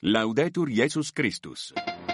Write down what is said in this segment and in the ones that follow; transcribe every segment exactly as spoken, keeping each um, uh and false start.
Laudetur Jesus Christus.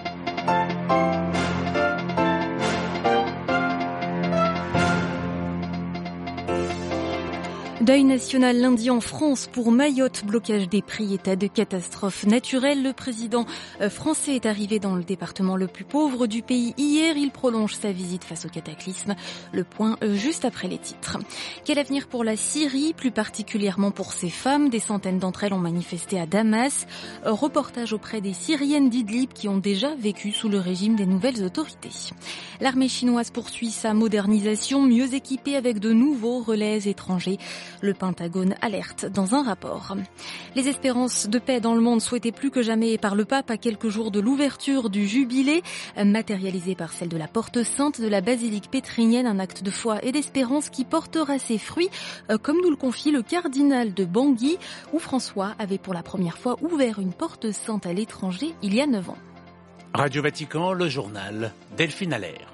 Deuil national lundi en France pour Mayotte, blocage des prix, état de catastrophe naturelle. Le président français est arrivé dans le département le plus pauvre du pays hier. Il prolonge sa visite face au cataclysme. Le point juste après les titres. Quel avenir pour la Syrie, plus particulièrement pour ces femmes? Des centaines d'entre elles ont manifesté à Damas. Reportage auprès des Syriennes d'Idlib qui ont déjà vécu sous le régime des nouvelles autorités. L'armée chinoise poursuit sa modernisation, mieux équipée avec de nouveaux relais étrangers. Le Pentagone alerte dans un rapport. Les espérances de paix dans le monde souhaitées plus que jamais par le pape à quelques jours de l'ouverture du jubilé, matérialisé par celle de la Porte Sainte de la basilique pétrinienne, un acte de foi et d'espérance qui portera ses fruits, comme nous le confie le cardinal de Bangui, où François avait pour la première fois ouvert une Porte Sainte à l'étranger il y a neuf ans. Radio Vatican, le journal, Delphine Allaire.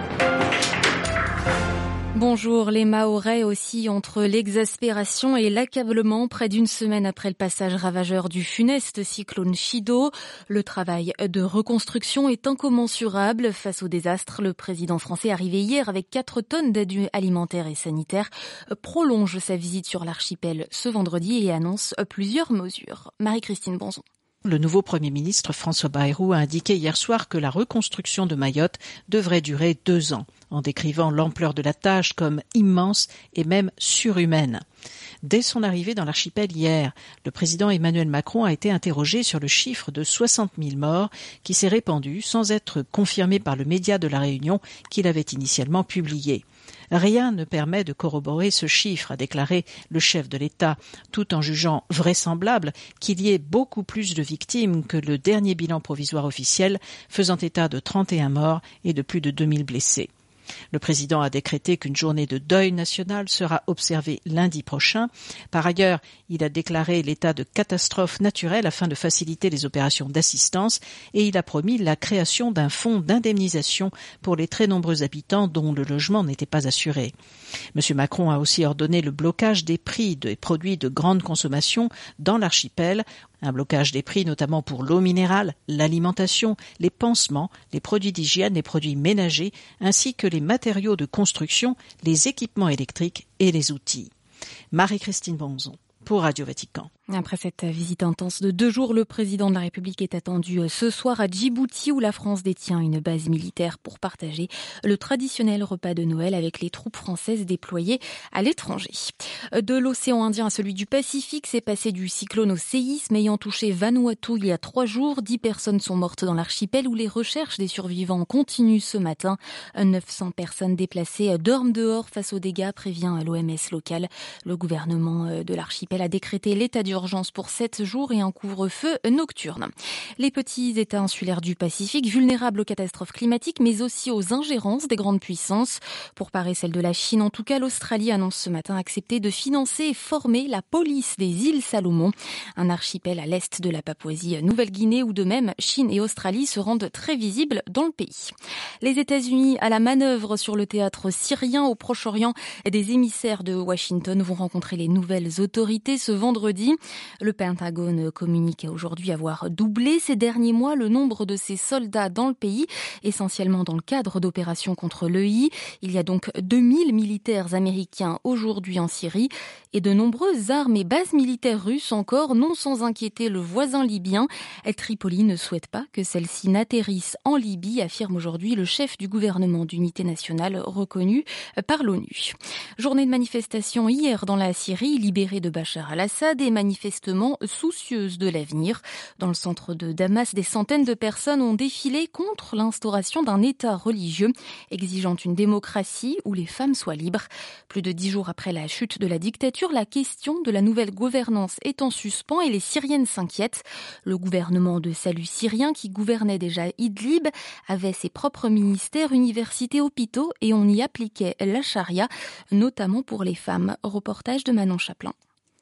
Bonjour, les Mahorais aussi entre l'exaspération et l'accablement près d'une semaine après le passage ravageur du funeste cyclone Chido. Le travail de reconstruction est incommensurable face au désastre. Le président français, arrivé hier avec quatre tonnes d'aide alimentaire et sanitaire, prolonge sa visite sur l'archipel ce vendredi et annonce plusieurs mesures. Marie-Christine Bonzon. Le nouveau Premier ministre François Bayrou a indiqué hier soir que la reconstruction de Mayotte devrait durer deux ans, en décrivant l'ampleur de la tâche comme immense et même surhumaine. Dès son arrivée dans l'archipel hier, le président Emmanuel Macron a été interrogé sur le chiffre de soixante mille morts qui s'est répandu sans être confirmé par le média de La Réunion qu'il avait initialement publié. Rien ne permet de corroborer ce chiffre, a déclaré le chef de l'État, tout en jugeant vraisemblable qu'il y ait beaucoup plus de victimes que le dernier bilan provisoire officiel faisant état de trente et un morts et de plus de deux mille blessés. Le président a décrété qu'une journée de deuil national sera observée lundi prochain. Par ailleurs, il a déclaré l'état de catastrophe naturelle afin de faciliter les opérations d'assistance et il a promis la création d'un fonds d'indemnisation pour les très nombreux habitants dont le logement n'était pas assuré. M. Macron a aussi ordonné le blocage des prix des produits de grande consommation dans l'archipel. Un blocage des prix notamment pour l'eau minérale, l'alimentation, les pansements, les produits d'hygiène, les produits ménagers, ainsi que les matériaux de construction, les équipements électriques et les outils. Marie-Christine Bonzon pour Radio Vatican. Après cette visite intense de deux jours, le président de la République est attendu ce soir à Djibouti où la France détient une base militaire pour partager le traditionnel repas de Noël avec les troupes françaises déployées à l'étranger. De l'océan Indien à celui du Pacifique, c'est passé du cyclone au séisme ayant touché Vanuatu il y a trois jours. Dix personnes sont mortes dans l'archipel où les recherches des survivants continuent ce matin. neuf cents personnes déplacées dorment dehors face aux dégâts, prévient l'O M S local. Le gouvernement de l'archipel a décrété l'état d'urgence urgence pour sept jours et un couvre-feu nocturne. Les petits États insulaires du Pacifique, vulnérables aux catastrophes climatiques, mais aussi aux ingérences des grandes puissances. Pour parer celle de la Chine, en tout cas, l'Australie annonce ce matin accepter de financer et former la police des îles Salomon, un archipel à l'est de la Papouasie-Nouvelle-Guinée où de même Chine et Australie se rendent très visibles dans le pays. Les États-Unis à la manœuvre sur le théâtre syrien au Proche-Orient. Des émissaires de Washington vont rencontrer les nouvelles autorités ce vendredi. Le Pentagone communique aujourd'hui avoir doublé ces derniers mois le nombre de ses soldats dans le pays, essentiellement dans le cadre d'opérations contre l'E I. Il y a donc deux mille militaires américains aujourd'hui en Syrie et de nombreuses armes et bases militaires russes encore, non sans inquiéter le voisin libyen. Tripoli ne souhaite pas que celles-ci n'atterrissent en Libye, affirme aujourd'hui le chef du gouvernement d'unité nationale reconnu par l'ONU. Journée de manifestation hier dans la Syrie, libérée de Bachar al-Assad et manifestation manifestement soucieuse de l'avenir. Dans le centre de Damas, des centaines de personnes ont défilé contre l'instauration d'un État religieux exigeant une démocratie où les femmes soient libres. Plus de dix jours après la chute de la dictature, la question de la nouvelle gouvernance est en suspens et les Syriennes s'inquiètent. Le gouvernement de salut syrien qui gouvernait déjà Idlib avait ses propres ministères, universités, hôpitaux et on y appliquait la charia, notamment pour les femmes. Reportage de Manon Chaplin.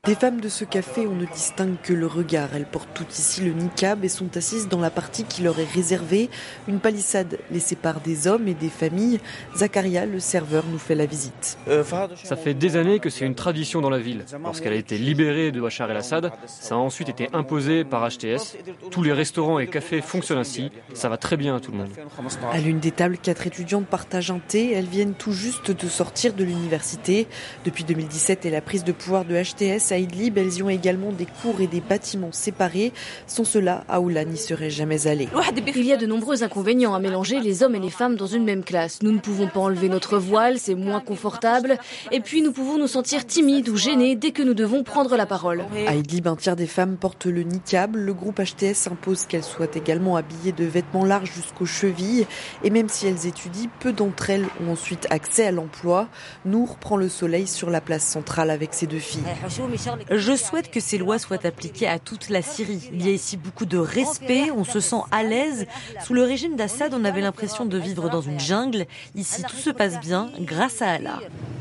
Des femmes de ce café, on ne distingue que le regard. Elles portent toutes ici le niqab et sont assises dans la partie qui leur est réservée. Une palissade les sépare des hommes et des familles. Zakaria, le serveur, nous fait la visite. Ça fait des années que c'est une tradition dans la ville. Lorsqu'elle a été libérée de Bachar el-Assad, ça a ensuite été imposé par H T S. Tous les restaurants et cafés fonctionnent ainsi. Ça va très bien à tout le monde. À l'une des tables, quatre étudiantes partagent un thé. Elles viennent tout juste de sortir de l'université. Depuis deux mille dix-sept et la prise de pouvoir de H T S à Idlib, elles y ont également des cours et des bâtiments séparés. Sans cela, Aoula n'y serait jamais allée. Il y a de nombreux inconvénients à mélanger les hommes et les femmes dans une même classe. Nous ne pouvons pas enlever notre voile, c'est moins confortable. Et puis nous pouvons nous sentir timides ou gênés dès que nous devons prendre la parole. À Idlib, un tiers des femmes portent le niqab. Le groupe H T S impose qu'elles soient également habillées de vêtements larges jusqu'aux chevilles. Et même si elles étudient, peu d'entre elles ont ensuite accès à l'emploi. Nour prend le soleil sur la place centrale avec ses deux filles. Je souhaite que ces lois soient appliquées à toute la Syrie. Il y a ici beaucoup de respect, on se sent à l'aise. Sous le régime d'Assad, on avait l'impression de vivre dans une jungle. Ici, tout se passe bien grâce à Allah.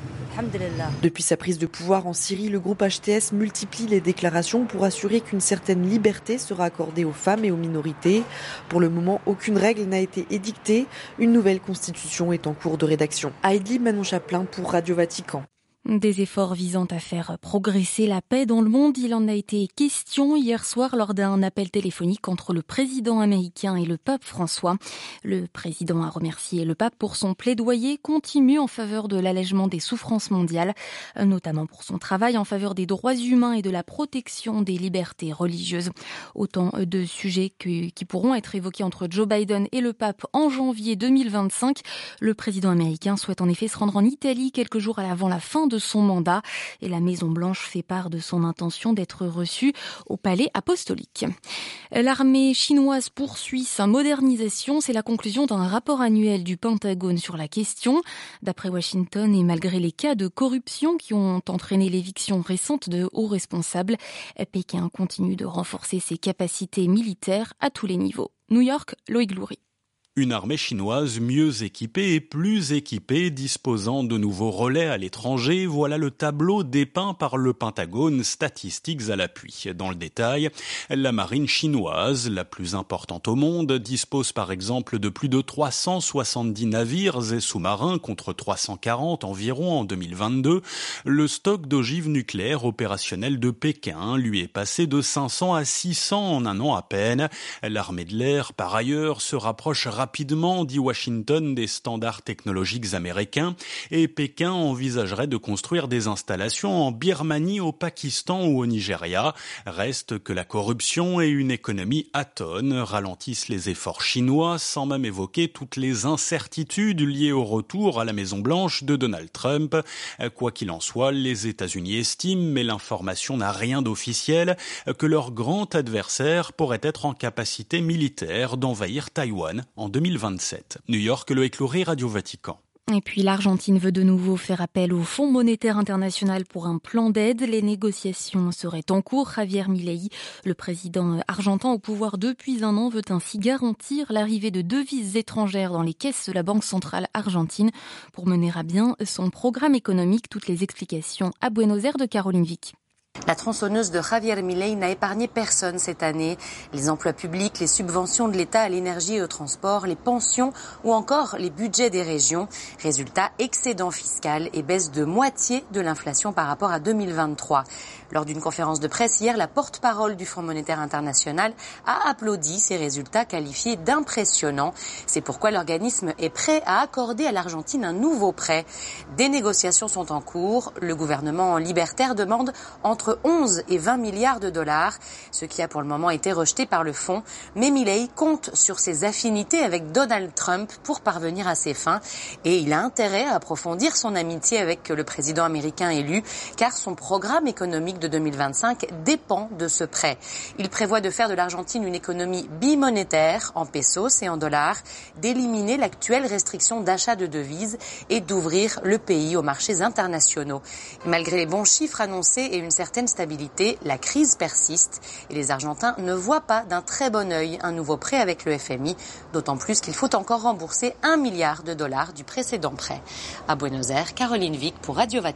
Depuis sa prise de pouvoir en Syrie, le groupe H T S multiplie les déclarations pour assurer qu'une certaine liberté sera accordée aux femmes et aux minorités. Pour le moment, aucune règle n'a été édictée. Une nouvelle constitution est en cours de rédaction. À Idlib, Manon Chaplin pour Radio Vatican. Des efforts visant à faire progresser la paix dans le monde, il en a été question hier soir lors d'un appel téléphonique entre le président américain et le pape François. Le président a remercié le pape pour son plaidoyer continu en faveur de l'allègement des souffrances mondiales, notamment pour son travail en faveur des droits humains et de la protection des libertés religieuses. Autant de sujets que, qui pourront être évoqués entre Joe Biden et le pape en janvier deux mille vingt-cinq. Le président américain souhaite en effet se rendre en Italie quelques jours avant la fin de son mandat et la Maison-Blanche fait part de son intention d'être reçue au palais apostolique. L'armée chinoise poursuit sa modernisation, c'est la conclusion d'un rapport annuel du Pentagone sur la question. D'après Washington et malgré les cas de corruption qui ont entraîné l'éviction récente de hauts responsables, Pékin continue de renforcer ses capacités militaires à tous les niveaux. New York, Loïc Loury. Une armée chinoise mieux équipée et plus équipée, disposant de nouveaux relais à l'étranger, voilà le tableau dépeint par le Pentagone, statistiques à l'appui. Dans le détail, la marine chinoise, la plus importante au monde, dispose par exemple de plus de trois cent soixante-dix navires et sous-marins contre trois cent quarante environ en deux mille vingt-deux. Le stock d'ogives nucléaires opérationnelles de Pékin lui est passé de cinq cents à six cents en un an à peine. L'armée de l'air, par ailleurs, se rapproche rapidement Rapidement, dit Washington, des standards technologiques américains, et Pékin envisagerait de construire des installations en Birmanie, au Pakistan ou au Nigeria. Reste que la corruption et une économie atone ralentissent les efforts chinois, sans même évoquer toutes les incertitudes liées au retour à la Maison-Blanche de Donald Trump. Quoi qu'il en soit, les États-Unis estiment, mais l'information n'a rien d'officiel, que leur grand adversaire pourrait être en capacité militaire d'envahir Taïwan en deux mille vingt-sept. New York, Loïc Loury, Radio Vatican. Et puis l'Argentine veut de nouveau faire appel au Fonds monétaire international pour un plan d'aide. Les négociations seraient en cours. Javier Milei, le président argentin au pouvoir depuis un an, veut ainsi garantir l'arrivée de devises étrangères dans les caisses de la Banque centrale argentine pour mener à bien son programme économique. Toutes les explications à Buenos Aires de Caroline Vic. La tronçonneuse de Javier Milei n'a épargné personne cette année. Les emplois publics, les subventions de l'État à l'énergie et au transport, les pensions ou encore les budgets des régions. Résultat, excédent fiscal et baisse de moitié de l'inflation par rapport à deux mille vingt-trois. Lors d'une conférence de presse hier, la porte-parole du Fonds monétaire international a applaudi ces résultats qualifiés d'impressionnants. C'est pourquoi l'organisme est prêt à accorder à l'Argentine un nouveau prêt. Des négociations sont en cours. Le gouvernement libertaire demande entre onze et vingt milliards de dollars, ce qui a pour le moment été rejeté par le fonds. Mais Milei compte sur ses affinités avec Donald Trump pour parvenir à ses fins et il a intérêt à approfondir son amitié avec le président américain élu car son programme économique de deux mille vingt-cinq dépend de ce prêt. Il prévoit de faire de l'Argentine une économie bimonétaire en pesos et en dollars, d'éliminer l'actuelle restriction d'achat de devises et d'ouvrir le pays aux marchés internationaux. Et malgré les bons chiffres annoncés et une certaine stabilité, la crise persiste et les Argentins ne voient pas d'un très bon œil un nouveau prêt avec le F M I, d'autant plus qu'il faut encore rembourser un milliard de dollars du précédent prêt. À Buenos Aires, Caroline Vic pour Radio Vatican.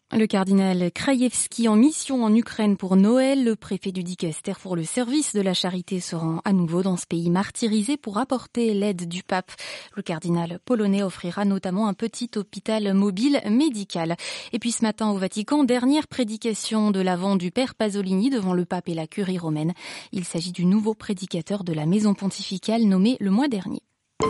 Le cardinal Krajewski en mission en Ukraine pour Noël. Le préfet du Dicaster pour le service de la charité se rend à nouveau dans ce pays martyrisé pour apporter l'aide du pape. Le cardinal polonais offrira notamment un petit hôpital mobile médical. Et puis ce matin au Vatican, dernière prédication de l'Avent du père Pasolini devant le pape et la curie romaine. Il s'agit du nouveau prédicateur de la maison pontificale nommé le mois dernier.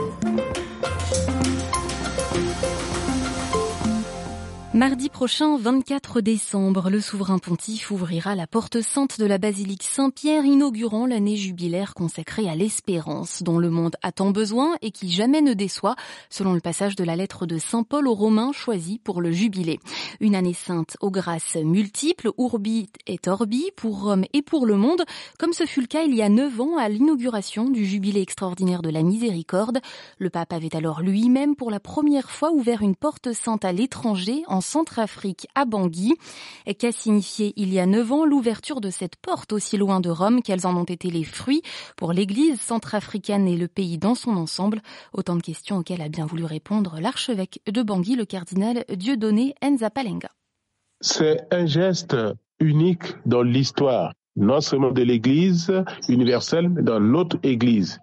Mardi prochain, vingt-quatre décembre, le souverain pontife ouvrira la porte sainte de la basilique Saint-Pierre, inaugurant l'année jubilaire consacrée à l'espérance, dont le monde a tant besoin et qui jamais ne déçoit, selon le passage de la lettre de Saint Paul aux Romains choisie pour le jubilé. Une année sainte aux grâces multiples, urbi et orbi, pour Rome et pour le monde, comme ce fut le cas il y a neuf ans à l'inauguration du jubilé extraordinaire de la miséricorde. Le pape avait alors lui-même pour la première fois ouvert une porte sainte à l'étranger, en Centrafrique, à Bangui. Qu'a signifié il y a neuf ans l'ouverture de cette porte aussi loin de Rome qu'elles en ont été les fruits pour l'Église centrafricaine et le pays dans son ensemble? Autant de questions auxquelles a bien voulu répondre l'archevêque de Bangui, le cardinal Dieudonné Nzapalenga. C'est un geste unique dans l'histoire, non seulement de l'Église universelle, mais dans notre Église.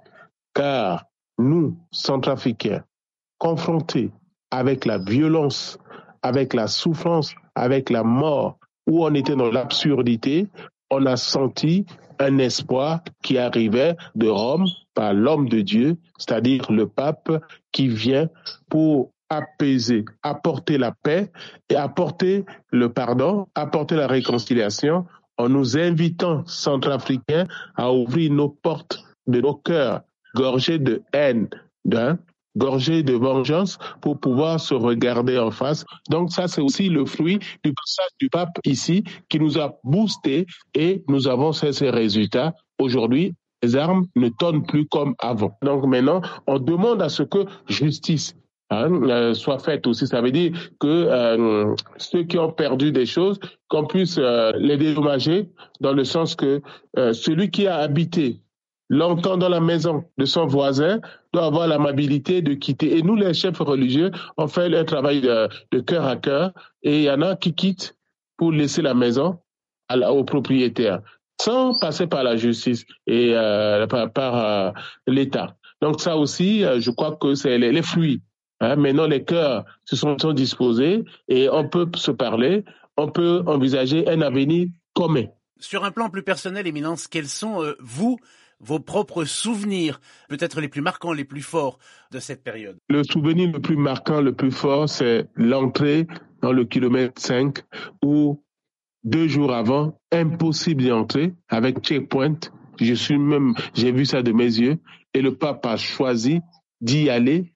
Car nous, Centrafricains, confrontés avec la violence, avec la souffrance, avec la mort, où on était dans l'absurdité, on a senti un espoir qui arrivait de Rome par l'homme de Dieu, c'est-à-dire le pape qui vient pour apaiser, apporter la paix et apporter le pardon, apporter la réconciliation en nous invitant, Centrafricains, à ouvrir nos portes de nos cœurs gorgés de haine, d'un gorgé de vengeance pour pouvoir se regarder en face. Donc ça, c'est aussi le fruit du passage du pape ici qui nous a boosté et nous avons fait ces résultats. Aujourd'hui, les armes ne tonnent plus comme avant. Donc maintenant, on demande à ce que justice hein, euh, soit faite aussi. Ça veut dire que euh, ceux qui ont perdu des choses, qu'on puisse euh, les dédommager dans le sens que euh, celui qui a habité longtemps dans la maison de son voisin doit avoir l'amabilité de quitter. Et nous, les chefs religieux, on fait un travail de, de cœur à cœur et il y en a qui quittent pour laisser la maison à la, au propriétaire sans passer par la justice et euh, par, par euh, l'État. Donc ça aussi, euh, je crois que c'est les, les fruits. Hein. Maintenant, les cœurs se sont, sont disposés et on peut se parler, on peut envisager un avenir commun. Sur un plan plus personnel, Éminence, quels sont, euh, vous, vos propres souvenirs, peut-être les plus marquants, les plus forts de cette période? Le souvenir le plus marquant, le plus fort, c'est l'entrée dans le kilomètre cinq où deux jours avant, impossible d'y entrer avec checkpoint. Je suis même, j'ai vu ça de mes yeux et le pape a choisi d'y aller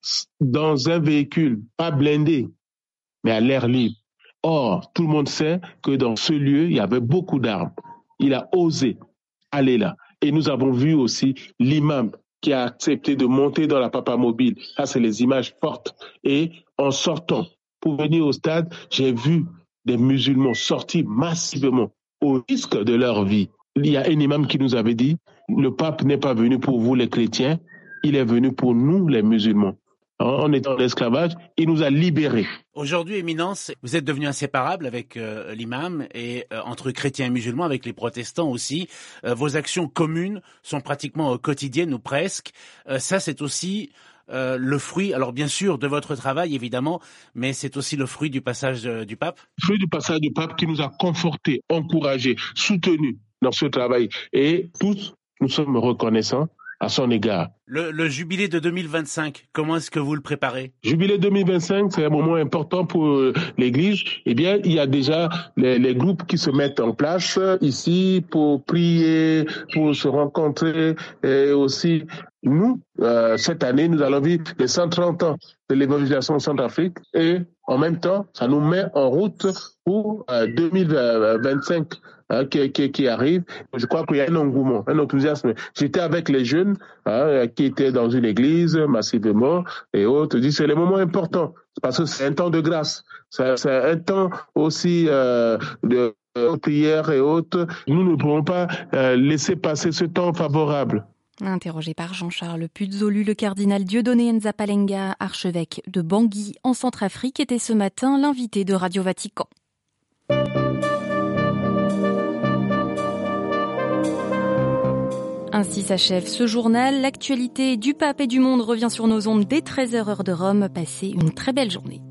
dans un véhicule, pas blindé, mais à l'air libre. Or, tout le monde sait que dans ce lieu, il y avait beaucoup d'armes. Il a osé aller là. Et nous avons vu aussi l'imam qui a accepté de monter dans la papa mobile. Ça, c'est les images fortes. Et en sortant, pour venir au stade, j'ai vu des musulmans sortis massivement au risque de leur vie. Il y a un imam qui nous avait dit, le pape n'est pas venu pour vous les chrétiens, il est venu pour nous les musulmans. On est en esclavage, il nous a libérés. Aujourd'hui, Éminence, vous êtes devenu inséparable avec euh, l'imam et euh, entre chrétiens et musulmans, avec les protestants aussi. Euh, vos actions communes sont pratiquement euh, quotidiennes ou presque. Euh, ça, c'est aussi euh, le fruit, alors bien sûr, de votre travail, évidemment, mais c'est aussi le fruit du passage euh, du pape. Le fruit du passage du pape qui nous a confortés, encouragés, soutenus dans ce travail. Et tous, nous sommes reconnaissants à son égard. Le, le jubilé de deux mille vingt-cinq, comment est-ce que vous le préparez? Jubilé deux mille vingt-cinq, c'est un moment important pour l'Église. Eh bien, il y a déjà les, les groupes qui se mettent en place ici pour prier, pour se rencontrer. Et aussi, nous, euh, cette année, nous allons vivre les cent trente ans de l'évangélisation en Centrafrique. Et en même temps, ça nous met en route pour euh, deux mille vingt-cinq. Hein, qui, qui, qui arrive. Je crois qu'il y a un engouement, un enthousiasme. J'étais avec les jeunes hein, qui étaient dans une église massivement et autres. Je dis c'est le moment important parce que c'est un temps de grâce. C'est, c'est un temps aussi euh, de euh, prière et autres. Nous ne pouvons pas euh, laisser passer ce temps favorable. Interrogé par Jean-Charles Puzolu, le cardinal Dieudonné Nzapalenga, archevêque de Bangui en Centrafrique, était ce matin l'invité de Radio Vatican. Ainsi s'achève ce journal. L'actualité du pape et du monde revient sur nos ondes dès treize heures heure de Rome. Passez une très belle journée.